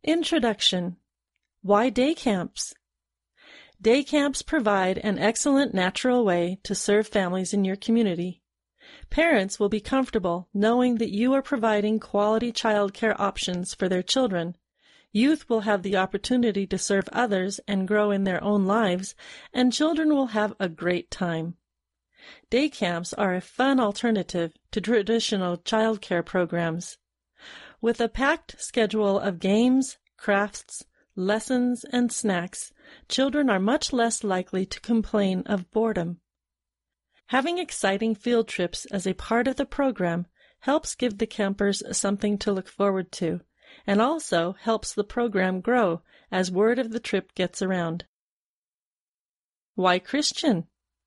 Introduction. Why day camps? Day camps provide an excellent natural way to serve families in your community. Parents will be comfortable knowing that you are providing quality child care options for their children. Youth will have the opportunity to serve others and grow in their own lives, and children will have a great time. Day camps are a fun alternative to traditional child care programs. With a packed schedule of games, crafts, lessons, and snacks, children are much less likely to complain of boredom. Having exciting field trips as a part of the program helps give the campers something to look forward to, and also helps the program grow as word of the trip gets around. Why Christian?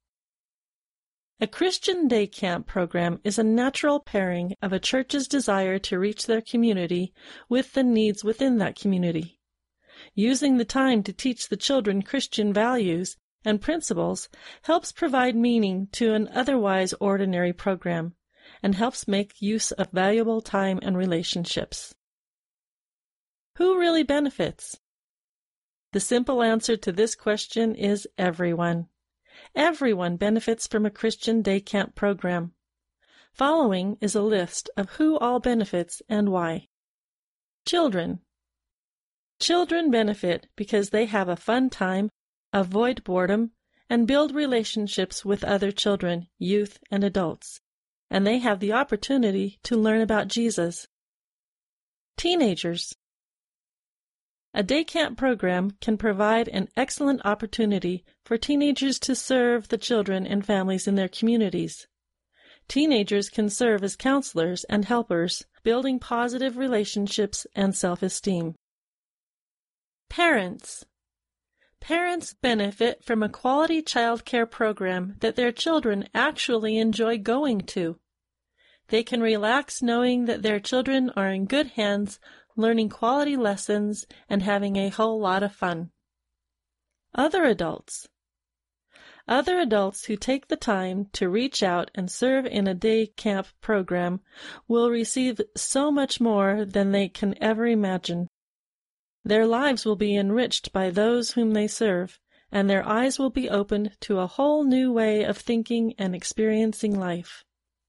A Christian day camp program is a natural pairing of a church's desire to reach their community with the needs within that community. Using the time to teach the children Christian values and principles helps provide meaning to an otherwise ordinary program and helps make use of valuable time and relationships. Who really benefits? The simple answer to this question is everyone. Everyone benefits from a Christian day camp program. Following is a list of who all benefits and why. Children. Children benefit because they have a fun time, avoid boredom, and build relationships with other children, youth, and adults, and they have the opportunity to learn about Jesus. Teenagers. A day camp program can provide an excellent opportunity for teenagers to serve the children and families in their communities. Teenagers can serve as counselors and helpers, building positive relationships and self-esteem. Parents. Parents benefit from a quality child care program that their children actually enjoy going to. They can relax knowing that their children are in good hands, learning quality lessons, and having a whole lot of fun. Other adults. Other adults who take the time to reach out and serve in a day camp program will receive so much more than they can ever imagine. Their lives will be enriched by those whom they serve, and their eyes will be opened to a whole new way of thinking and experiencing life.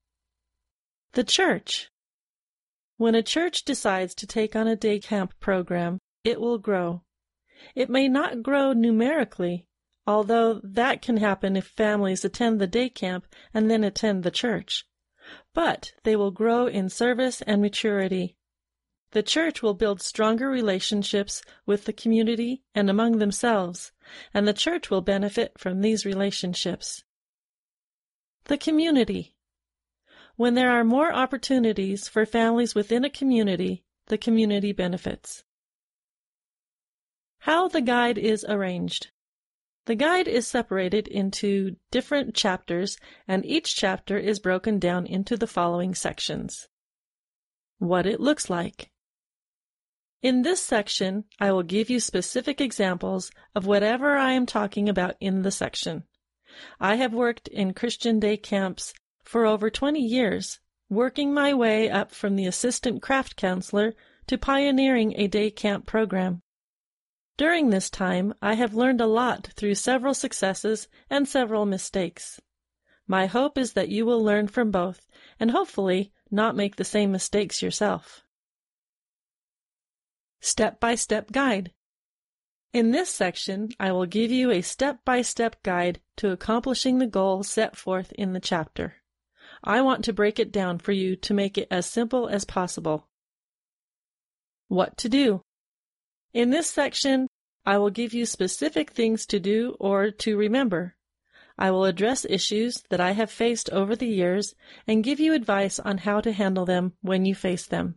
The church. When a church decides to take on a day camp program, it will grow. It may not grow numerically, although that can happen if families attend the day camp and then attend the church. But they will grow in service and maturity. The church will build stronger relationships with the community and among themselves, and the church will benefit from these relationships. The community. When there are more opportunities for families within a community, the community benefits. How the guide is arranged. The guide is separated into different chapters, and each chapter is broken down into the following sections. What it looks like. In this section, I will give you specific examples of whatever I am talking about in the section. I have worked in Christian day camps for over 20 years, working my way up from the assistant craft counselor to pioneering a day camp program. During this time, I have learned a lot through several successes and several mistakes. My hope is that you will learn from both and hopefully not make the same mistakes yourself. Step-by-step guide. In this section, I will give you a step-by-step guide to accomplishing the goal set forth in the chapter. I want to break it down for you to make it as simple as possible. What to do. In this section, I will give you specific things to do or to remember. I will address issues that I have faced over the years and give you advice on how to handle them when you face them.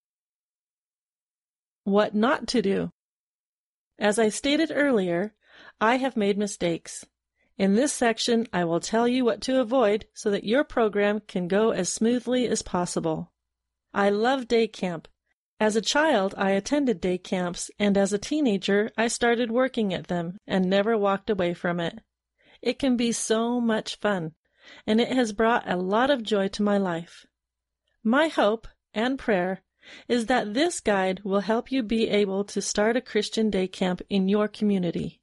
What not to do. As I stated earlier, I have made mistakes. In this section, I will tell you what to avoid so that your program can go as smoothly as possible. I love day camp. As a child, I attended day camps, and as a teenager, I started working at them and never walked away from it. It can be so much fun, and it has brought a lot of joy to my life. My hope and prayer is that this guide will help you be able to start a Christian day camp in your community.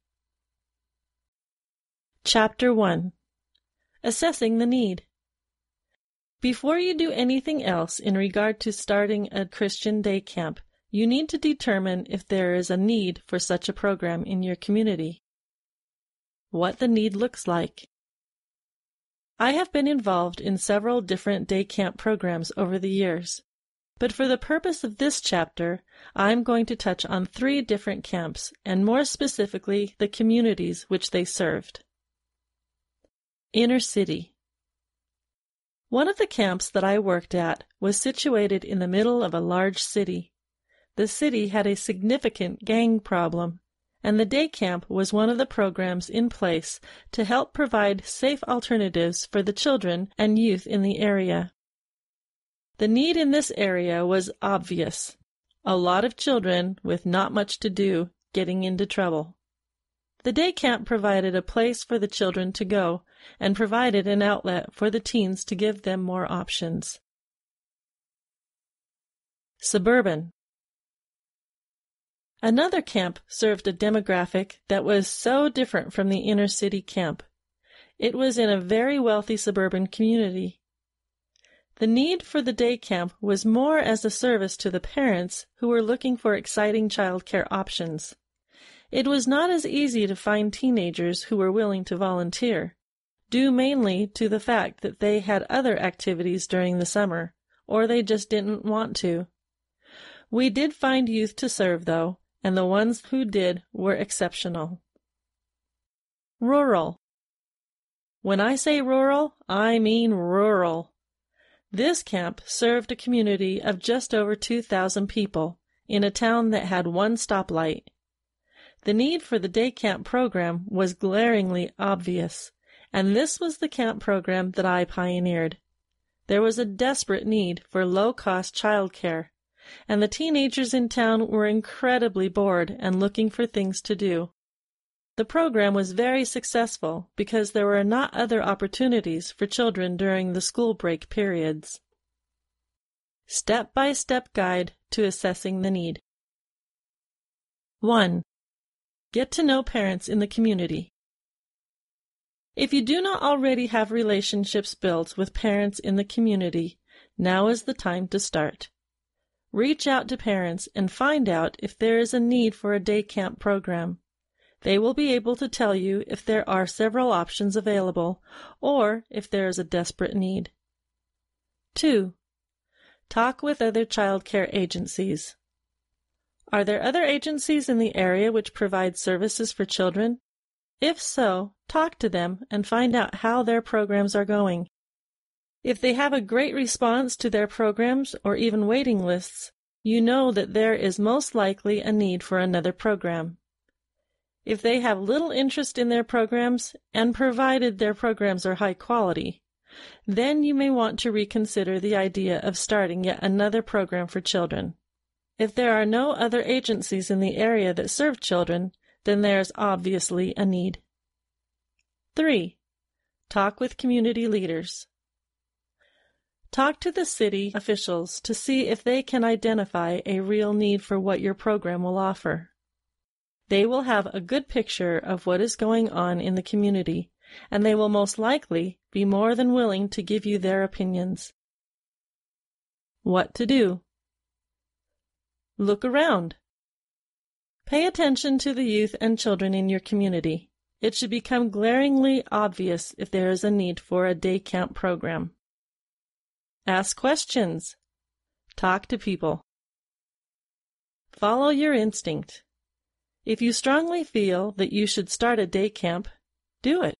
Chapter 1. Assessing the Need. Before you do anything else in regard to starting a Christian day camp, you need to determine if there is a need for such a program in your community. What the need looks like. I have been involved in several different day camp programs over the years, but for the purpose of this chapter, I'm going to touch on 3 different camps, and more specifically, the communities which they served. Inner City. One of the camps that I worked at was situated in the middle of a large city. The city had a significant gang problem, and the day camp was one of the programs in place to help provide safe alternatives for the children and youth in the area. The need in this area was obvious. A lot of children with not much to do getting into trouble. The day camp provided a place for the children to go and provided an outlet for the teens to give them more options. Suburban. Another camp served a demographic that was so different from the inner city camp. It was in a very wealthy suburban community. The need for the day camp was more as a service to the parents who were looking for exciting child care options. It was not as easy to find teenagers who were willing to volunteer, due mainly to the fact that they had other activities during the summer, or they just didn't want to. We did find youth to serve, though, and the ones who did were exceptional. Rural. When I say rural, I mean rural. This camp served a community of just over 2,000 people in a town that had 1 stoplight. The need for the day camp program was glaringly obvious, and this was the camp program that I pioneered. There was a desperate need for low-cost child care, and the teenagers in town were incredibly bored and looking for things to do. The program was very successful because there were not other opportunities for children during the school break periods. Step-by-step guide to assessing the need. 1. Get to know parents in the community. If you do not already have relationships built with parents in the community, now is the time to start. Reach out to parents and find out if there is a need for a day camp program. They will be able to tell you if there are several options available or if there is a desperate need. 2. Talk with other child care agencies. Are there other agencies in the area which provide services for children? If so, talk to them and find out how their programs are going. If they have a great response to their programs or even waiting lists, you know that there is most likely a need for another program. If they have little interest in their programs, and provided their programs are high quality, then you may want to reconsider the idea of starting yet another program for children. If there are no other agencies in the area that serve children, then there is obviously a need. 3. Talk with community leaders. Talk to the city officials to see if they can identify a real need for what your program will offer. They will have a good picture of what is going on in the community, and they will most likely be more than willing to give you their opinions. What to do? Look around. Pay attention to the youth and children in your community. It should become glaringly obvious if there is a need for a day camp program. Ask questions. Talk to people. Follow your instinct. If you strongly feel that you should start a day camp, do it.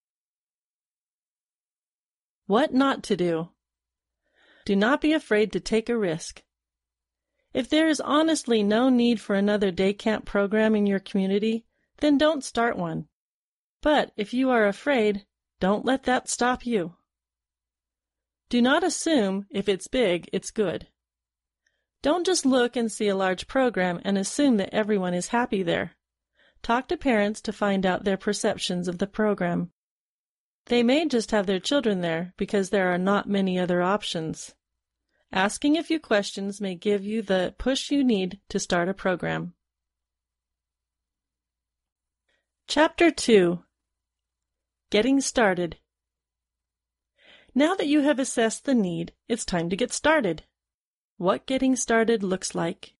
What not to do? Do not be afraid to take a risk. If there is honestly no need for another day camp program in your community, then don't start one. But if you are afraid, don't let that stop you. Do not assume if it's big, it's good. Don't just look and see a large program and assume that everyone is happy there. Talk to parents to find out their perceptions of the program. They may just have their children there because there are not many other options. Asking a few questions may give you the push you need to start a program. Chapter 2. Getting Started. Now that you have assessed the need, it's time to get started. What getting started looks like.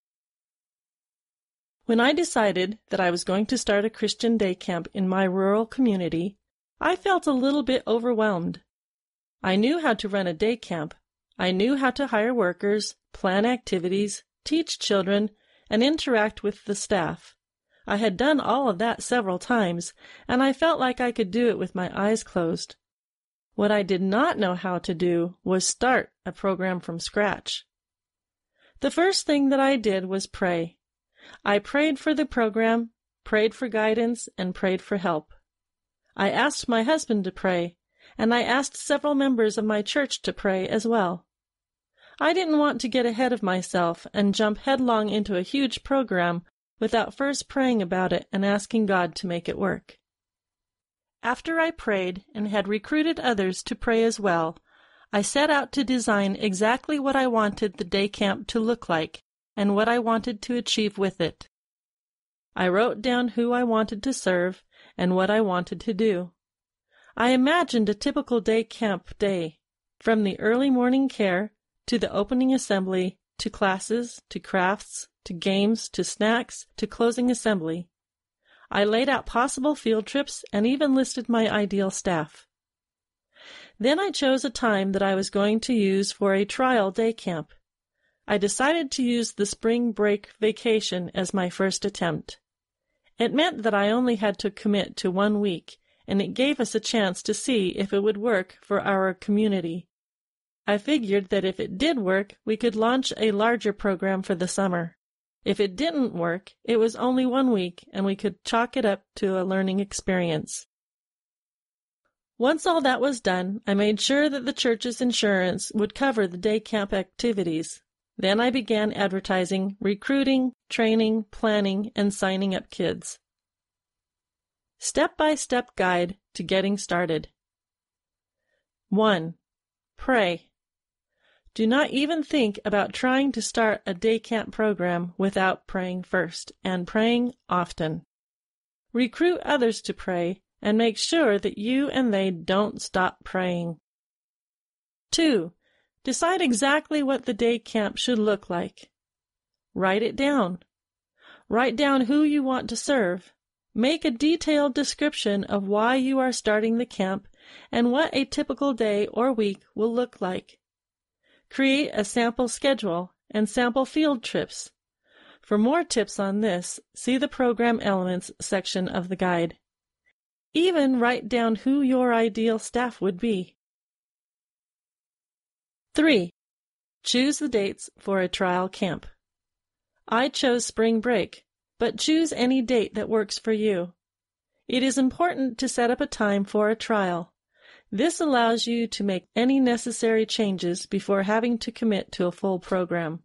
When I decided that I was going to start a Christian day camp in my rural community, I felt a little bit overwhelmed. I knew how to run a day camp. I knew how to hire workers, plan activities, teach children, and interact with the staff. I had done all of that several times, and I felt like I could do it with my eyes closed. What I did not know how to do was start a program from scratch. The first thing that I did was pray. I prayed for the program, prayed for guidance, and prayed for help. I asked my husband to pray, and I asked several members of my church to pray as well. I didn't want to get ahead of myself and jump headlong into a huge program without first praying about it and asking God to make it work. After I prayed and had recruited others to pray as well, I set out to design exactly what I wanted the day camp to look like and what I wanted to achieve with it. I wrote down who I wanted to serve and what I wanted to do. I imagined a typical day camp day, from the early morning care to the opening assembly, to classes, to crafts, to games, to snacks, to closing assembly. I laid out possible field trips and even listed my ideal staff. Then I chose a time that I was going to use for a trial day camp. I decided to use the spring break vacation as my first attempt. It meant that I only had to commit to 1 week, and it gave us a chance to see if it would work for our community. I figured that if it did work, we could launch a larger program for the summer. If it didn't work, it was only 1 week, and we could chalk it up to a learning experience. Once all that was done, I made sure that the church's insurance would cover the day camp activities. Then I began advertising, recruiting, training, planning, and signing up kids. Step-by-step guide to getting started. 1. Pray. Do not even think about trying to start a day camp program without praying first, and praying often. Recruit others to pray, and make sure that you and they don't stop praying. 2. Decide exactly what the day camp should look like. Write it down. Write down who you want to serve. Make a detailed description of why you are starting the camp and what a typical day or week will look like. Create a sample schedule and sample field trips. For more tips on this, see the Program Elements section of the guide. Even write down who your ideal staff would be. 3. Choose the dates for a trial camp. I chose spring break, but choose any date that works for you. It is important to set up a time for a trial. This allows you to make any necessary changes before having to commit to a full program.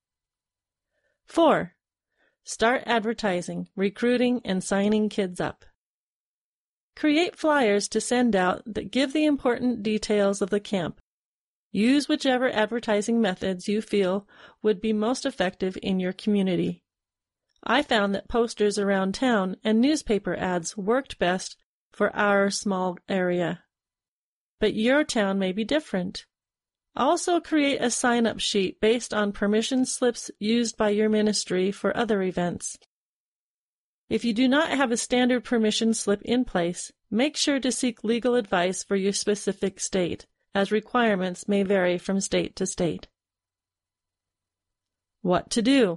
4. Start advertising, recruiting, and signing kids up. Create flyers to send out that give the important details of the camp. Use whichever advertising methods you feel would be most effective in your community. I found that posters around town and newspaper ads worked best for our small area. But your town may be different. Also create a sign-up sheet based on permission slips used by your ministry for other events. If you do not have a standard permission slip in place, make sure to seek legal advice for your specific state, as requirements may vary from state to state. What to do?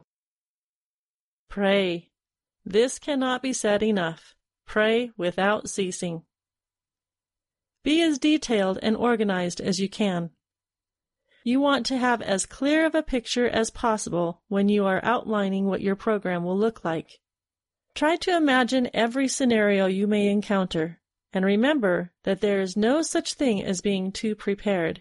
Pray. This cannot be said enough. Pray without ceasing. Be as detailed and organized as you can. You want to have as clear of a picture as possible when you are outlining what your program will look like. Try to imagine every scenario you may encounter, and remember that there is no such thing as being too prepared.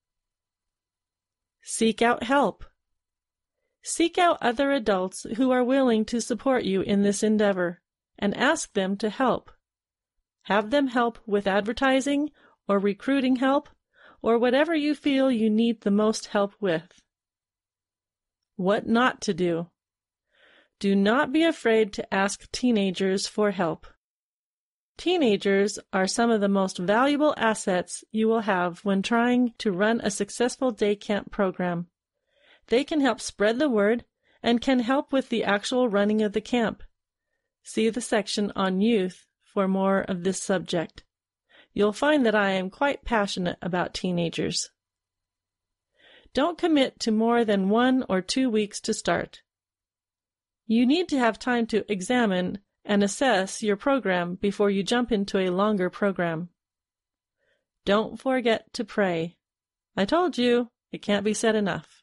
Seek out help. Seek out other adults who are willing to support you in this endeavor, and ask them to help. Have them help with advertising or recruiting help, or whatever you feel you need the most help with. What not to do. Do not be afraid to ask teenagers for help. Teenagers are some of the most valuable assets you will have when trying to run a successful day camp program. They can help spread the word and can help with the actual running of the camp. See the section on youth for more of this subject. You'll find that I am quite passionate about teenagers. Don't commit to more than 1 or 2 weeks to start. You need to have time to examine and assess your program before you jump into a longer program. Don't forget to pray. I told you, it can't be said enough.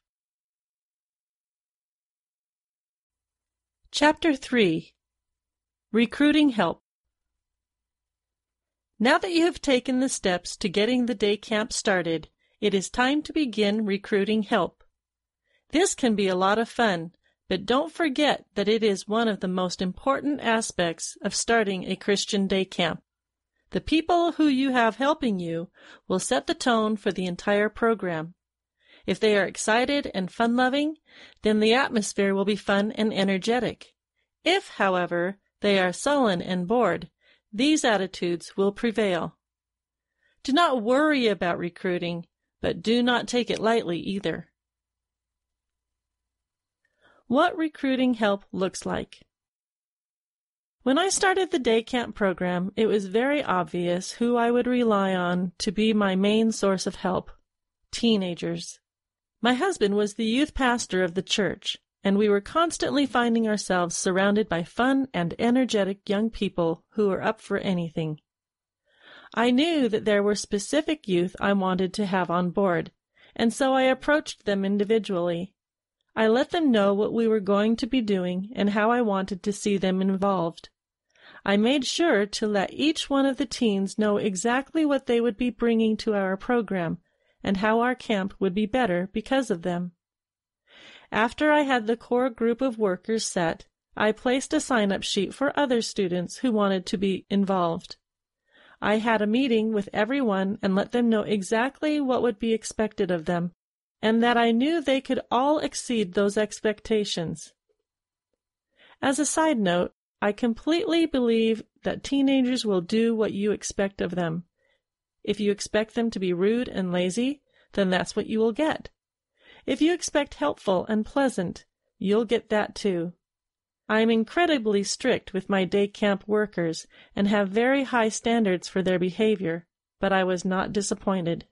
Chapter 3. Recruiting Help. Now that you have taken the steps to getting the day camp started, it is time to begin recruiting help. This can be a lot of fun, but don't forget that it is one of the most important aspects of starting a Christian day camp. The people who you have helping you will set the tone for the entire program. If they are excited and fun-loving, then the atmosphere will be fun and energetic. If, however, they are sullen and bored, these attitudes will prevail. Do not worry about recruiting, but do not take it lightly either. What recruiting help looks like. When I started the day camp program, it was very obvious who I would rely on to be my main source of help: teenagers. My husband was the youth pastor of the church, and we were constantly finding ourselves surrounded by fun and energetic young people who were up for anything. I knew that there were specific youth I wanted to have on board, and so I approached them individually. I let them know what we were going to be doing and how I wanted to see them involved. I made sure to let each one of the teens know exactly what they would be bringing to our program and how our camp would be better because of them. After I had the core group of workers set, I placed a sign-up sheet for other students who wanted to be involved. I had a meeting with everyone and let them know exactly what would be expected of them, and that I knew they could all exceed those expectations. As a side note, I completely believe that teenagers will do what you expect of them. If you expect them to be rude and lazy, then that's what you will get. If you expect helpful and pleasant, you'll get that too. I am incredibly strict with my day camp workers and have very high standards for their behavior, but I was not disappointed.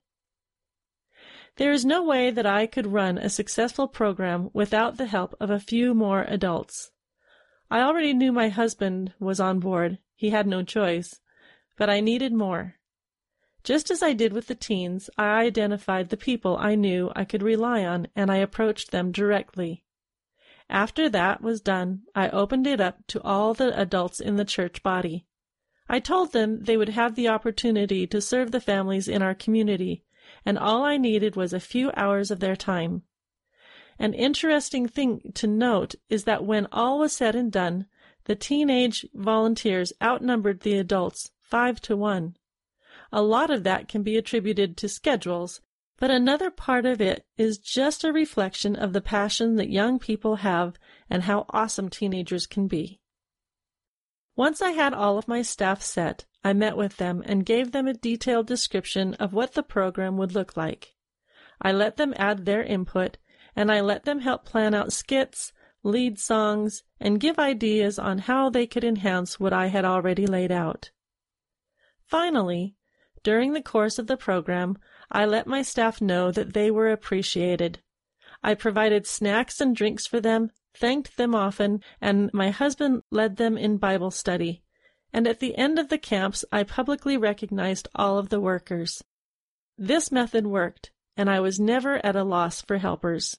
There is no way that I could run a successful program without the help of a few more adults. I already knew my husband was on board. He had no choice, but I needed more. Just as I did with the teens, I identified the people I knew I could rely on, and I approached them directly. After that was done, I opened it up to all the adults in the church body. I told them they would have the opportunity to serve the families in our community, and all I needed was a few hours of their time. An interesting thing to note is that when all was said and done, the teenage volunteers outnumbered the adults 5-1. A lot of that can be attributed to schedules, but another part of it is just a reflection of the passion that young people have and how awesome teenagers can be. Once I had all of my staff set, I met with them and gave them a detailed description of what the program would look like. I let them add their input, and I let them help plan out skits, lead songs, and give ideas on how they could enhance what I had already laid out. Finally, during the course of the program, I let my staff know that they were appreciated. I provided snacks and drinks for them, thanked them often, and my husband led them in Bible study. And at the end of the camps, I publicly recognized all of the workers. This method worked, and I was never at a loss for helpers.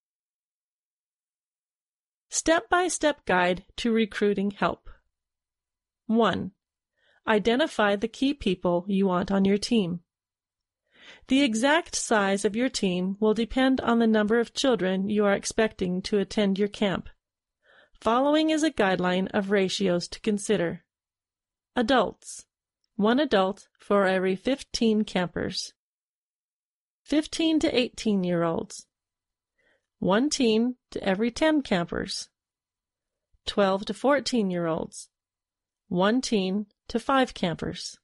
Step-by-step guide to recruiting help. 1. Identify the key people you want on your team. The exact size of your team will depend on the number of children you are expecting to attend your camp. Following is a guideline of ratios to consider. Adults: 1 adult for every 15 campers. 15 to 18-year-olds, 1 teen to every 10 campers, 12 to 14-year-olds, 1 teen to 5 campers.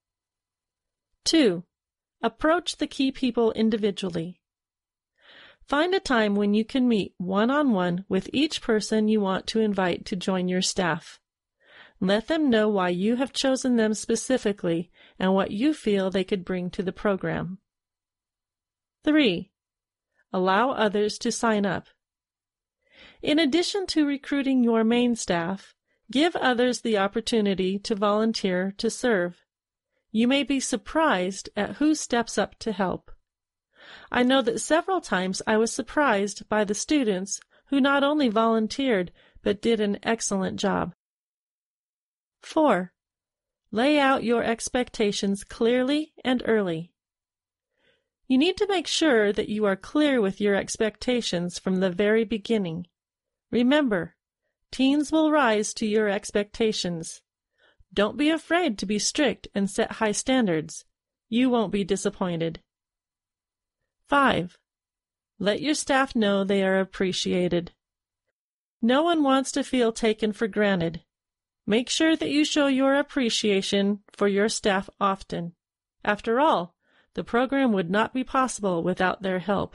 2. Approach the key people individually. Find a time when you can meet one-on-one with each person you want to invite to join your staff. Let them know why you have chosen them specifically and what you feel they could bring to the program. 3. Allow others to sign up. In addition to recruiting your main staff, give others the opportunity to volunteer to serve. You may be surprised at who steps up to help. I know that several times I was surprised by the students who not only volunteered but did an excellent job. 4. Lay out your expectations clearly and early. You need to make sure that you are clear with your expectations from the very beginning. Remember, teens will rise to your expectations. Don't be afraid to be strict and set high standards. You won't be disappointed. 5. Let your staff know they are appreciated. No one wants to feel taken for granted. Make sure that you show your appreciation for your staff often. After all, the program would not be possible without their help.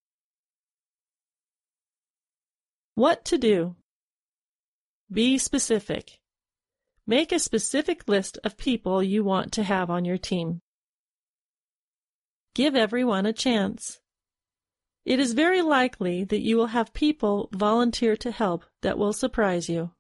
What to do? Be specific. Make a specific list of people you want to have on your team. Give everyone a chance. It is very likely that you will have people volunteer to help that will surprise you.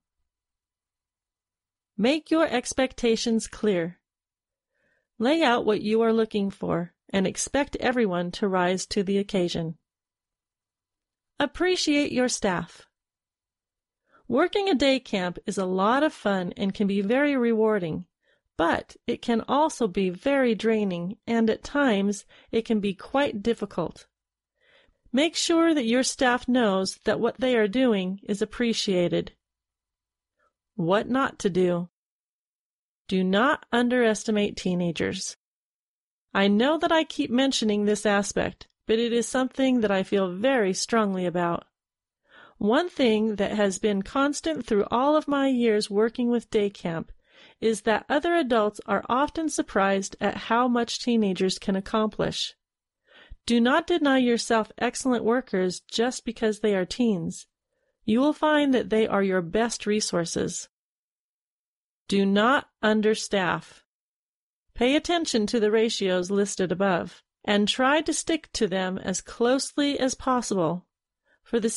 Make your expectations clear. Lay out what you are looking for and expect everyone to rise to the occasion. Appreciate your staff. Working a day camp is a lot of fun and can be very rewarding, but it can also be very draining and at times it can be quite difficult. Make sure that your staff knows that what they are doing is appreciated. What not to do? Do not underestimate teenagers. I know that I keep mentioning this aspect, but it is something that I feel very strongly about. One thing that has been constant through all of my years working with day camp is that other adults are often surprised at how much teenagers can accomplish. Do not deny yourself excellent workers just because they are teens. You will find that they are your best resources. Do not understaff. Pay attention to the ratios listed above, and try to stick to them as closely as possible. For the